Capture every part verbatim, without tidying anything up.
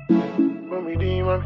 Mommy demon.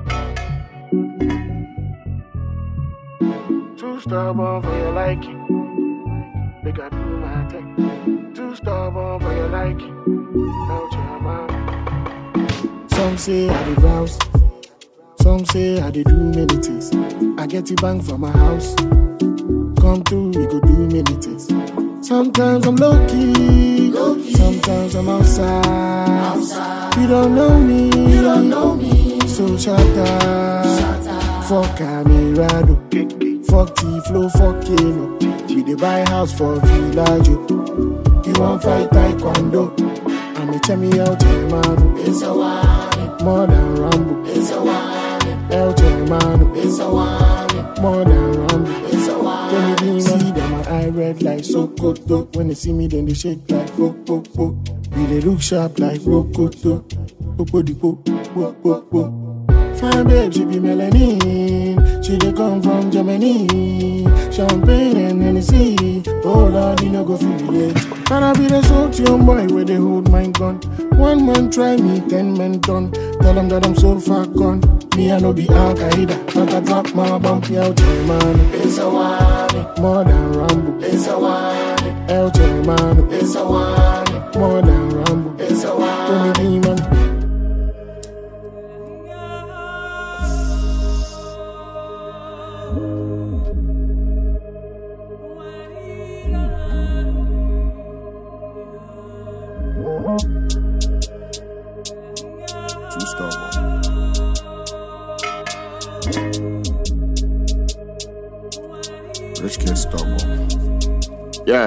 Too stubborn for your liking. Make I do my thing. Too stubborn for your liking. Out your mouth. Some say I did browse. Some say I did do many things. I get the bank from my house. Come through, we go do many things. Sometimes I'm low-key, low-key. Sometimes I'm outside. outside. You don't know me, you don't know me. So shut up, fuck Amirado. Fuck T-Flow, fuck Kano. We dey buy house for Villaggio. You want fight taekwondo? I'm a chemi El Germano. It's a one. More than Rambo. It's a one. El Germano. It's a one. More than Rambo. It's a one. When you see them, my eye red like Sokoto. When they see me, then they shake like po po po. We they look sharp like Rokoto. Po po di po po po po. Fine babe, she be melanin. She dey come from Germany. Champagne and Hennessy. Oh Lord, you know go feel it. And I be the salt young boy where they hold my gun. One man try me, ten men done. Tell them that I'm so far gone. Me I no be Al Qaeda, but I drop my bump El Germano. It's a one. More than Rambo. It's a one. El Germano. It's a one. More than Rambo. It's a one. Tony Demon. Too stubborn. Rich kid stubborn. Yeah.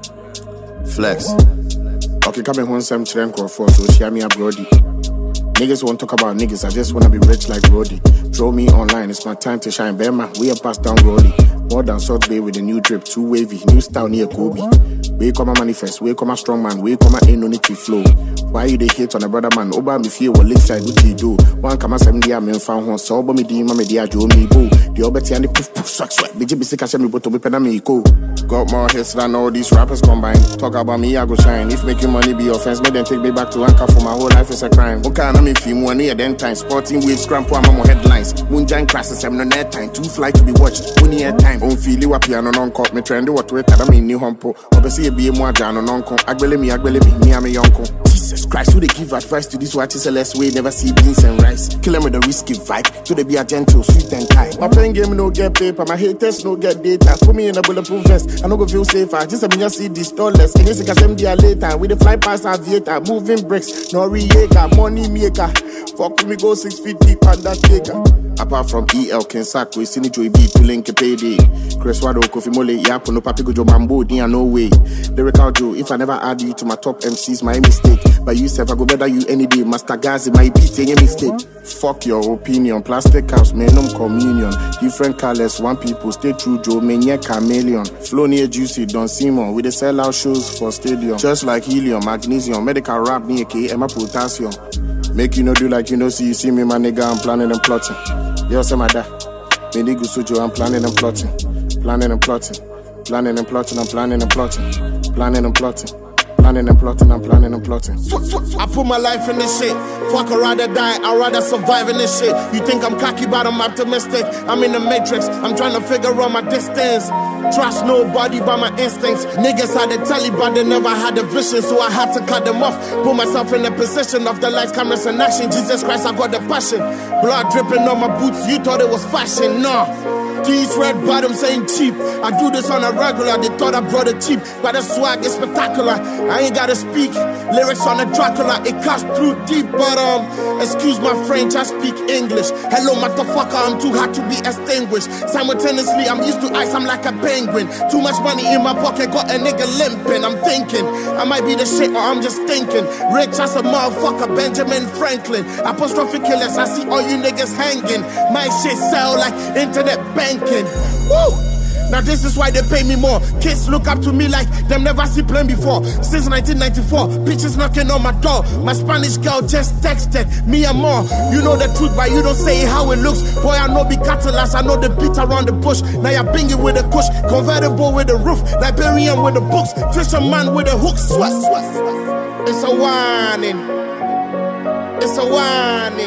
Flex. Okay, come in one sem children call for so share me a brody. Niggas won't talk about niggas, I just wanna be rich like Brody. Draw me online, it's my time to shine. Bema, we are passed down Rolly. More than Salt Bay with a new drip, too wavy, new style near Kobe. We come a manifest, we come a strong man, we come a ain't no need to flow. Why you they hate on a brother man? Oba me fear what lakeside what you do. One come a seven dia men found one, so me di me dia jo me boo. The obeti and the poof poof swag swag. B J B C catch me but to be pen me go. Got more hits than all these rappers combined. Talk about me, I go shine. If making money be offense, me then take me back to anchor for my whole life is a crime. Okay, I'm in film one year then time. Sporting waves, cramp I'm on headlines. Moonjine crashes, I'm no net time. Too fly to be watched. One year time. On feel you a piano non cop. Me trend what wait, I mean new humpo. Obviously, be a more jano non con. Agbele me, agbele me, me, I'm a young con. Jesus Christ, who they give advice to this what is a less way, never see beans and rice. Kill them with a risky vibe, so they be a gentle, sweet and kind. My playing game no get paper, my haters no get data. Put me in a bulletproof vest, I no go feel safer. Just a me see these dollars, and yes, I can dia later. With the fly past aviator, moving bricks, no re-acre, money maker. Fuck with me go six feet deep undertaker. Apart from E L Kensak, we see Joey B to link a payday. Chris Wado, Kofi Mole, Yapo, no Papi Gojo Mambo, Dia no way. Lyrical Joe, if I never add you to my top M Cs, my mistake. But you said I go better you any day. Master Gazi, my beat, any mistake. Fuck your opinion. Plastic house, menum communion. Different colors, one people. Stay true, Joe, menye chameleon. Flow near juicy, Don Simon. We dey sell out shows for stadium. Just like helium, magnesium, medical rap near K, Emma potassium. Make you no do like you know, see you see me, my nigga, I'm planning and plotting. Yo, say my dad. Me nigga Sujo, I'm planning and plotting. Planning and plotting. Planning and plotting, I'm planning and plotting. Planning and plotting. Planning and plotting, I'm planning and plotting. I put my life in this shit. Fuck, I'd rather die, I'd rather survive in this shit. You think I'm cocky, but I'm optimistic. I'm in the matrix, I'm trying to figure out my distance. Trust nobody by my instincts. Niggas had the telly, but they never had the vision, so I had to cut them off. Put myself in the position of the lights, cameras, and action. Jesus Christ, I got the passion. Blood dripping on my boots, you thought it was fashion, nah. These red bottoms ain't cheap. I do this on a regular. They thought I brought it cheap, but the swag is spectacular. I ain't gotta speak lyrics on a Dracula. It cuts through deep, but um, excuse my French, I speak English. Hello, motherfucker, I'm too hot to be extinguished. Simultaneously, I'm used to ice. I'm like a penguin. Too much money in my pocket, got a nigga limping. I'm thinking I might be the shit, or I'm just thinking. Rich as a motherfucker, Benjamin Franklin. Apostrophe killers, I see all you niggas hanging. My shit sell like internet banking. Woo! Now this is why they pay me more. Kids look up to me like them never see plane before. Since nineteen ninety-four, bitches knocking on my door. My Spanish girl just texted me and more. You know the truth, but you don't say how it looks. Boy, I know be catalyst, I know the beat around the bush. Now you're binging with a kush, convertible with a roof, Liberian with the books, fisherman with a hook. Sweat, sweat, sweat. It's a whining. It's a whining.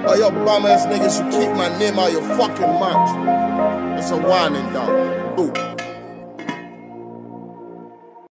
Oh, your bum ass niggas should keep my name out your fucking mouth. It's a whining dog. Ooh.